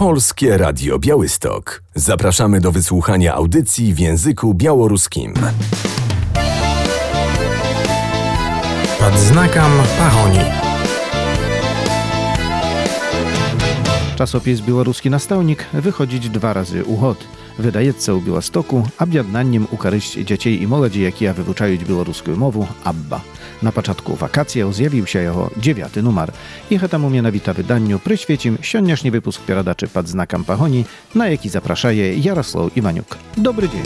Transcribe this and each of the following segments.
Polskie Radio Białystok. Zapraszamy do wysłuchania audycji w języku białoruskim. Pod znakом pahoni. Czasopis Białoruski Nastavnik wychodzić 2 razy u gод. Wydaється у Білостоку об'єднанням у користь дітей і молоді, які вивчають білоруську мову, Abba. Na początku wakacji zjawił się jego 9. numer i temu mianowita wydaniu przyświecim siódmszy wypusk peradaczy pod znakiem pahoni, na jaki zapraszaje Jarosław Iwaniuk. Dobry dzień.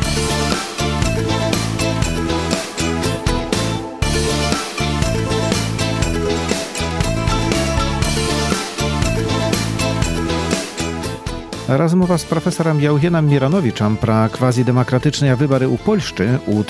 Rozmowa z profesorem Jałgienem Miranowiczem про quasi-demokratyczne wybory u Polszczy u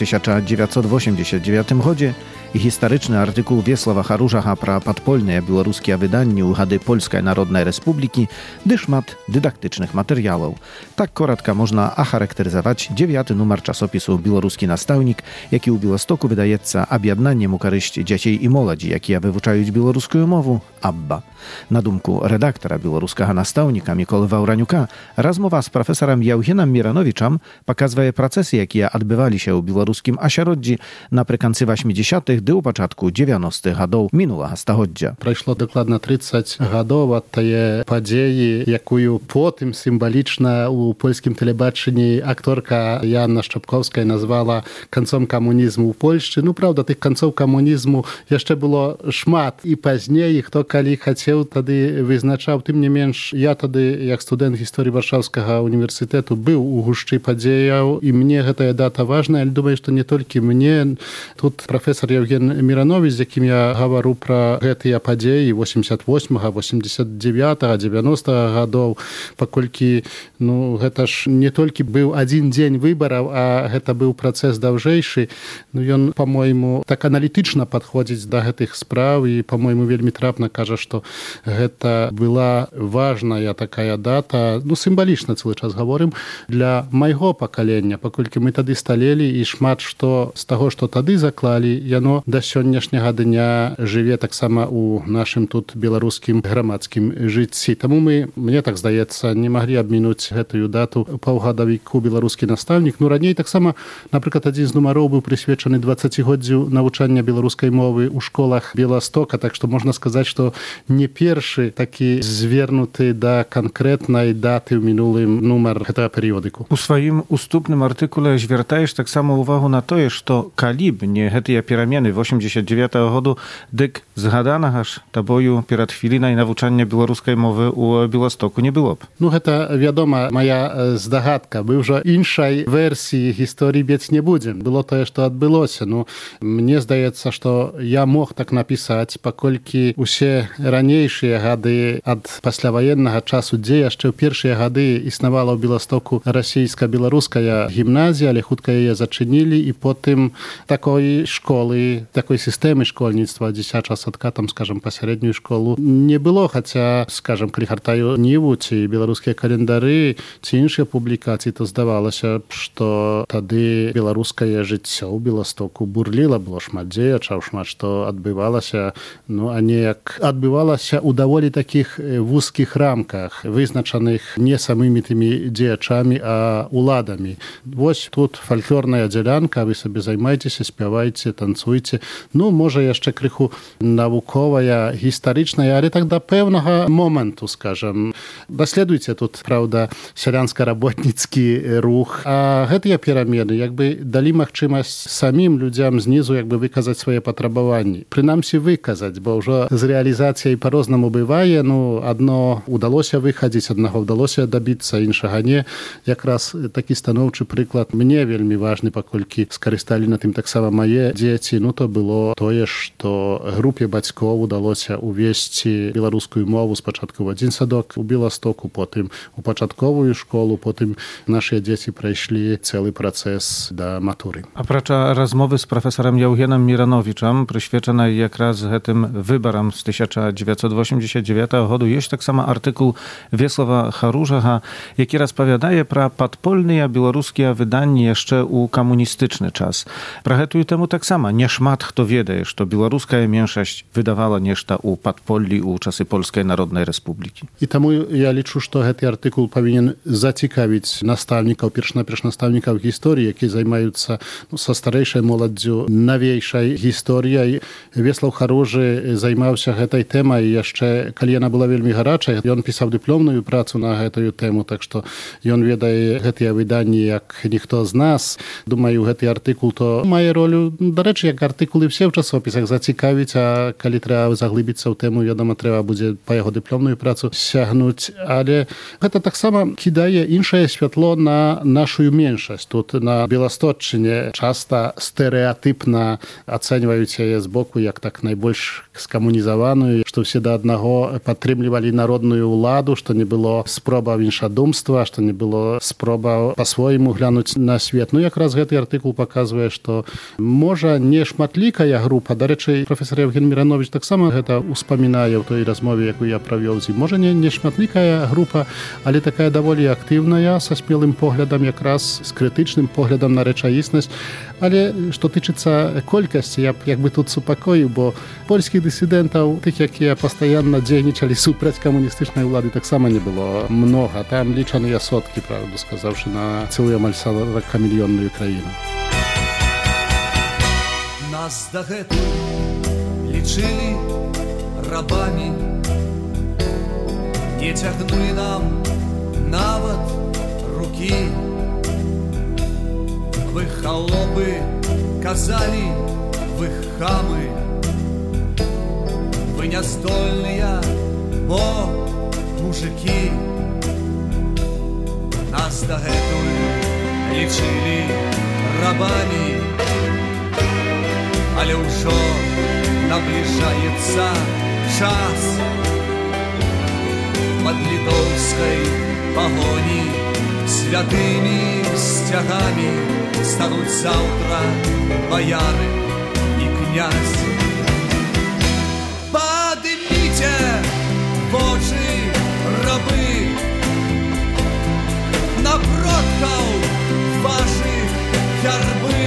1989 гоdzie i historyczny artykuł Wiesława Charuszacha про подпольные białoruskie wydanie u Hady Polskiej Narodnej Republiki, dyszmat dydaktycznych materiałów. Tak krótko można charakteryzować 9. numer czasopisu Białoruski Nastavnik, jaki u Białostoku wydaється об'єднанням u koryść dzieci i młodzi, які вивчають білоруську мову, Abba. Na dumku redaktora białoruskiego Nastavnika Mikoły Wałraniuka, rozmowa z profesorem Jałgienem Miranowiczem pokazuje procesy, jakie odbywali się w białoruskim ośrodku naprzykład 80. do u początku 90. lat minulego stulecia. Пройшло докладно 30 годов от тієї події, яку потім символічно у польському телебаченні акторка Janna Szczepkowska назвала кінцем комунізму у Польщі. Ну, правда, тих кінців комунізму ще було шмат. І пізніше, хто коли хотів, тоді визначав. Тим не менш, я тоді, як студент історії Варшавського університету, був у гущі подіїв, і мені ця дата важна. Я думаю, що не тільки мені. Тут професор Євген Міранович, з яким я говорю про ці події 88-го, 89-го, 90-го годов, поколькі, ну, це ж не тільки був один день виборів, а це був процес довжейший. Ну, він, по-моєму, так аналітично підходить до цих справ і, по-моєму, вельми трапно каже, що це була важна така дата, ну, символічно цілий час говоримо, для майго покоління, поколькі ми тоді сталели, і шмат що з того, що тоді заклали, яно до сьогоднішнього дня живе так само у нашим тут білоруським громадським житті. Тому ми, мені так здається, не могли обмінути цю дату півгодовику «Білоруський наставник». Ну, раніше так само, наприклад, один з номерів був присвячений 20-годдю навчання білоруської мови у школах Білостока, так що можна сказати, що не перший такі звернутий до конкретної дати в минулym номер цього періодику. У своїм уступним артикуле звертаєш так само увагу на те, що каліб не ці переміни 89-го году, дик згаданого ж тобою перед хвилиною навчання білоруської мови у Білостоку не було б. Ну, це, відома моя здогадка. Ми вже іншої версії історії бить не будемо. Було те, що відбулося. Ну, мені здається, що я мог так написати, поколькі усі ранейші годи від післявоєнного часу, де ще в перші годи існувала в Білостоку російсько-білоруська гімназія, але хутко її зачинили, і потім такої школи, такої системи школьництва, 10 садка, там, скажем, посередню школу, не було, хоча, скажем, коли гортаю Ніву, ці білоруські календари, ці інші публікації, то здавалося, що тоді білоруське життя у Білостоку бурліло, було шмат діячів, шмат що відбувалося, ну, а не як відбувалося у доволі таких вузьких рамках, визначених не самими тими діячами, а уладами. Ось тут фольклорна ділянка, ви собі займайтеся, співайте, танцуйте. Ну, може, ще криху наукова, історична, але так до певного моменту, скажем. Дослідуйте тут, правда, селянсько-роботницький рух. А ці переміни, якби дали можливість самим людям знизу, якби виказати свої потребування. Принаймні виказати, бо вже з реалізацією по-разному буває. Ну, одно вдалося виходити, одного вдалося добитися, іншого ні. Якраз такий становчий приклад мені вельми важний, поколькі скористали на тим так само мої діти. Ну, то було те, що групі батьків вдалося увести білоруську мову спочатку в один садок у Білостоку, потім у початкову школу, потім наші діти пройшли цілий процес до матури. Oprócz rozmowy z profesorem Jałgienem Miranowiczem, przyświeczonej якраз tym wyborom z 1989 roku, jest tak samo artykuł Wiesława Charuszacha, jaki rozpowiadaje про подпольne białoruskie wydanie jeszcze u komunistyczny czas. Prahetuj temu tak samo, nie шмат хто ведае, што беларуская меншасць выдавала нешта ў падполлі ў часы Польскай Народнай Рэспублікі. І таму я лічу, што гэты артыкул павінен зацікавіць настаўнікаў, перш настаўнікаў гісторыі, якія займаюцца са старэйшай моладдзю навейшай гісторыяй. Веслаў Харужы займаўся гэтай тэмай яшчэ, калі яна была вельмі гарачай. Ён пісаў дыпломную працу на гэтую тэму, так што ён ведае гэтыя выданні як ніхто з нас. Думаю, гэты артыкул то мае ролю, дарэчы, як артыкулы ўсе ў часопісах зацікавіць, а калі трэба заглыбіцца ў тэму, вядома, трэба будзе па яго дыпломную працу сягнуць. Але гэта таксама кідае іншае святло на нашу меншасць. Тут на Беласточчыне часта стэрэатыпна ацэньваюць яе збоку як так найбольш скамунізаваную, што ўсе да аднаго падтрымлівалі народную ўладу, што не было спроба іншадумства, што не было спроба па-свойму глянуць на свет. Ну, якраз гэты артыкул паказвае, што можа не шматлікая група, дарэчы, прафесор Евген Міранович таксама гэта успамінае ў той размове, якую я правёў з ім. Можа не шматлікая група, але такая даволі актыўная, са смелым поглядам, якраз з крытычным поглядам на рэчаіснасць. Але што тычыцца колькасці, я б як бы тут супакоіў, бо польскіх дысідэнтаў, тых, якія пастаянна дзейнічалі супраць камуністычнай улады, таксама не было многа. Там лічаныя соткі, правду сказаўшы, на цэлую амаль 40-мільённую краіну. Нас дагэтуль лічылі рабамі, не цягнулі нам нават рукі. Вы халопы, казалі, вы хамы, вы няздольныя, бо мужыкі. Нас дагэтуль лічылі рабамі, але ўжо набліжаецца час. Пад літоўскай пагоні святымі сцягамі стануць заўтра баяры і князь. Падыміце вочы, рабы, на продкаў вашых гярбы.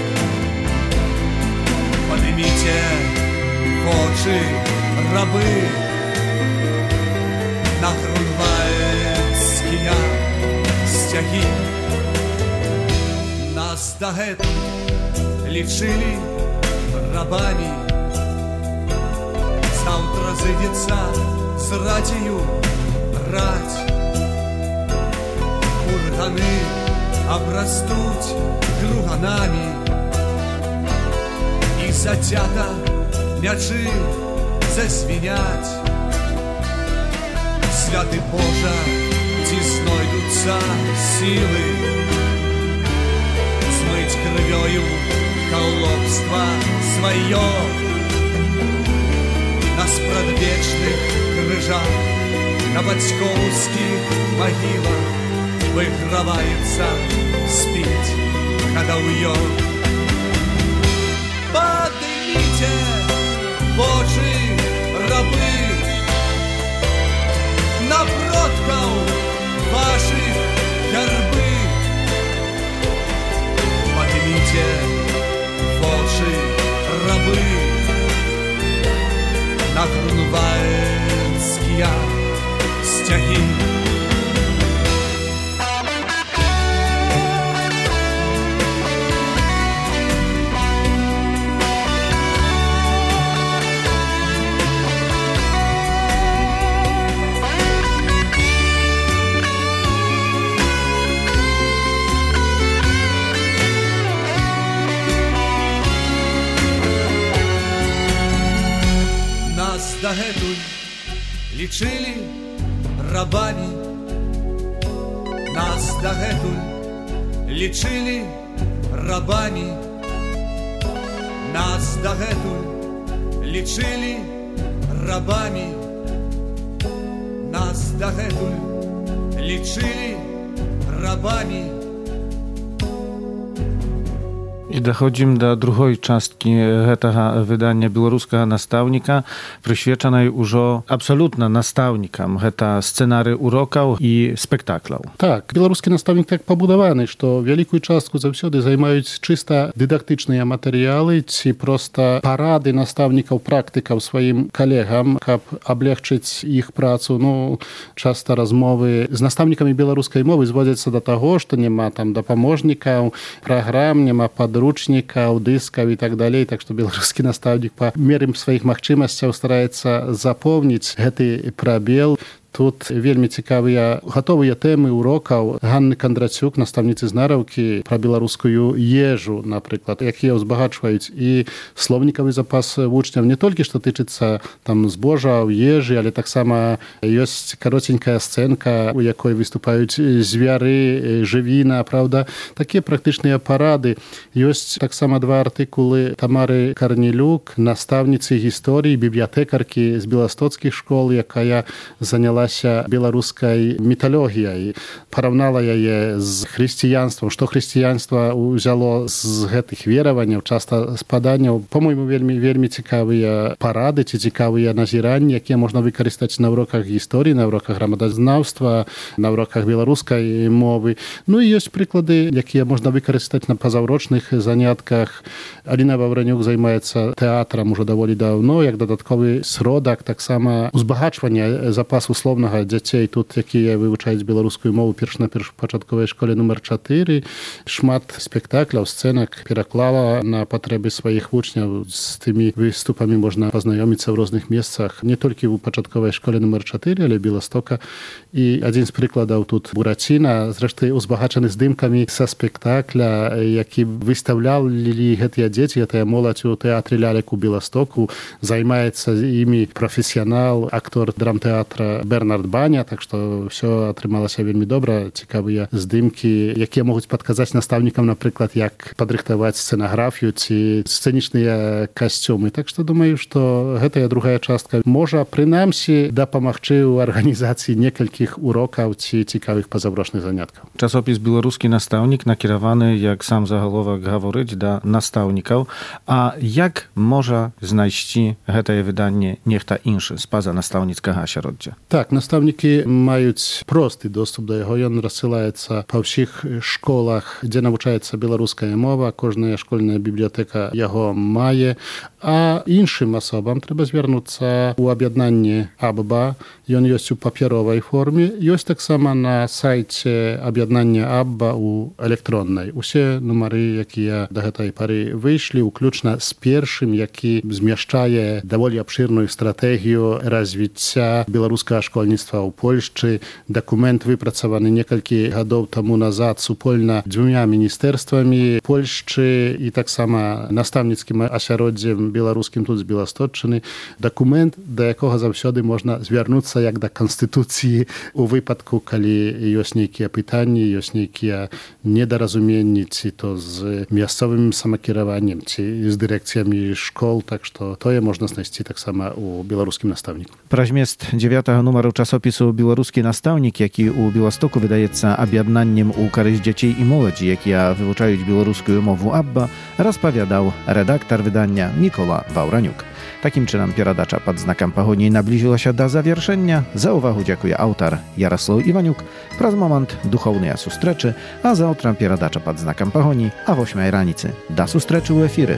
Падыміце вочы, рабы, на грунвальдскія сцягі. Нас дагэтуль лічылі рабамі, заўтра зыдзецца з радзею раць. Курганы абрастуць груганамі, і зацята мячы зазвіняць. Святы Божа, ці знойдуцца сілы змыць крывёю халопства сваё. На спрадвечных крыжах, на бацькоўскіх магілах выграваецца, спіць хадаўё. Падыміце вочы, рабы, на продкаў вашых гярбы. Падыміце вочы, рабы, на грунвальдскія сцягі. Дагэтуль лічылі рабамі, нас дагэтуль лічылі рабамі, нас дагэтуль лічылі рабамі, нас дагэтуль лічылі рабамі. І доходзім да другой часткі гэтага выдання беларускага настаўніка, прысвечанай ужо абсалютна настаўнікам. Гэта сцэнары урокаў і спектаклаў. Так, беларускі настаўнік так пабудаваны, што вялікую частку заўсёды займаюць чыста дыдактычныя матэрыялы ці проста парады настаўнікаў, практыкаў сваім калегам, каб аблегчыць іх працу. Ну, часта размовы з настаўнікамі беларускай мовы зводзяцца да таго, што няма там дапаможнікаў, праграм, няма подручнікаў, дыскаў і так далей. Так што беларускі настаўнік па меры сваіх магчымасцяў стараецца запоўніць гэты прабел. Тут вельмі цікавыя гатовыя тэмы урокаў Ганны Кандрацюк, настаўніцы знараўкі, пра беларускую ежу, напрыклад, якія ўзбагачваюць і слоўнікавы запас вучняў, не толькі што тычыцца там збожа, ежы, але таксама ёсць кароценькая сцэнка, у якой выступаюць звяры, жывіна, правда, такія практычныя парады. Ёсць таксама два артыкулы Тамары Карнелюк, настаўніцы гісторыі, бібліятэкаркі з беластоцкіх школ, якая заняла беларускай міталогіяй, параўнала яе з хрысціянствам, што хрысціянства ўзяло з гэтых вераванняў, часта спаданняў. Па-мойму, вельмі цікавыя парады ці цікавыя назіранні, якія можна выкарыстаць на уроках гісторыі, на уроках грамадазнаўства, на уроках беларускай мовы. Ну і ёсць прыклады, якія можна выкарыстаць на пазаўрочных занятках. Аліна Ваўранюк займаецца тэатрам ужо даволі даўно, як дадатковы сродак, таксама узбагачвання запасу слова дзяцей тут, якія вывучаюць беларускую мову на першапачатковай школе нумар 4. Шмат спектакляў, сцэнак пераклала на патрэбы сваіх вучняў. З тымі выступамі можна пазнаёміцца ў розных месцах, не толькі ў пачатковай школе нумар 4, але Беластока. І адзін з прыкладаў тут Бураціна, зрэшты, узбагачаны здымкамі са спектакля, які выстаўлялі гэтыя дзеці, гэтая моладзь у тэатры лялек у Беластоку. Займаецца імі прафесіянал, актор драмтэатра Бернард Баня, так што ўсё атрымалася вельмі добра, цікавыя здымкі, якія могуць падказаць настаўнікам, напрыклад, як падрыхтаваць сцэнаграфію ці сцэнічныя касцюмы. Так што думаю, што гэтая другая частка можа прынамсі дапамагчы ў арганізацыі некалькіх урокаў ці цікавых пазаўрочных заняткаў. Часопіс «Беларускі настаўнік» накіраваны, як сам загаловак гаворыць, да настаўнікаў. А як можа знайсці гэтае выданне нехта іншы з-паза настаўніцкага асяроддзя? Так, настаўнікі маюць просты доступ да яго. Ён рассылаецца па ўсіх школах, дзе навучаецца беларуская мова. Кожная школьная бібліятэка яго мае. А іншым асобам трэба звярнуцца ў аб'яднанне АББА. Ён ёсць у папяровай форме. Ёсць таксама на сайце аб'яднання АББА ў электроннай. Усе нумары, якія да гэтай пары выйшлі, уключна з першым, які змяшчае даволі абшырную стратэгію развіцця беларускага школьніцтва ў Польшчы. Дакумент выпрацаваны некалькі гадоў таму назад супольна дзвюма міністэрствамі Польшчы і таксама настаўніцкім асяроддзем беларускім тут з Беласточчыны. Дакумент, да якога заўсёды можна звярнуцца як да канстытуцыі у выпадку, калі ёсць нейкія пытанні, ёсць нейкія недаразуменні, ці то з мясцовым самакіраваннем, ці з дырэкцыямі школ. Так што тое можна знайсці таксама ў беларускім настаўніку. Пра змест 9 нумару часопісу «Беларускі настаўнік», які ў Беластоку выдаецца аб'яднаннем у карысць дзяцей і моладзі, якія вывучаюць беларускую мову АББА, распавядаў рэдактар выдання Мікола Ваўранюк. Такім чынам перадача пад знакам пагоні наблізілася да завяршэння. За ўвагу дзякуе аўтар Яраслаў Іванюк. Праз момант духоўныя сустрэчы, а заўтра перадача пад знакам пагоні а 8 раніцы. Да сустрэчы ў эфіры.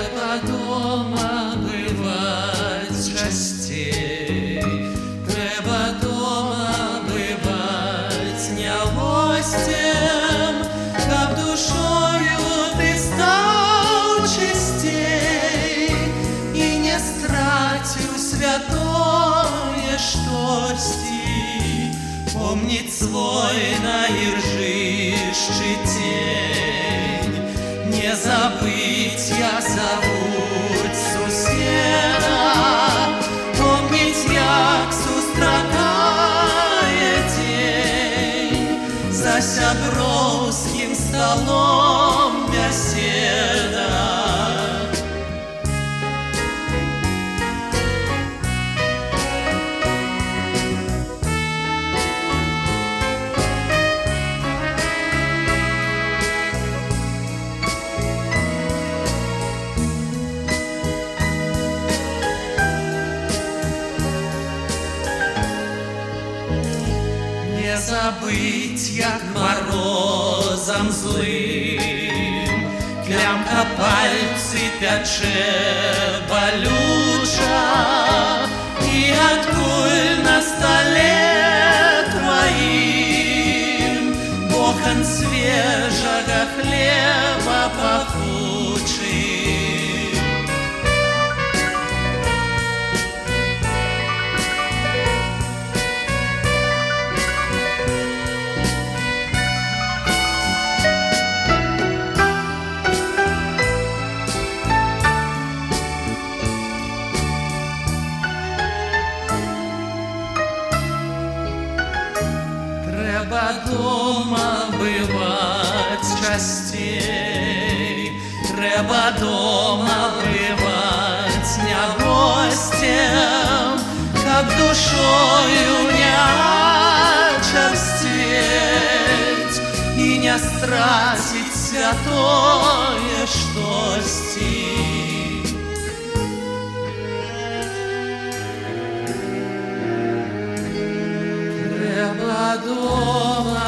Помнить свой наіржышчы тень, не забыть я зовуть суседа, помнить, як сустракае день, за сяброўскім столом беседа. забыть, як морозом злым клямка пальцы пячэ балюча, і адкуль на столе твоим бохан свежага хлеба пахучы. Трэба дома бываць часцей, трэба дома бываць не гостем, каб душою не чарсцвець і не страціць святое штосьці. Трэба дома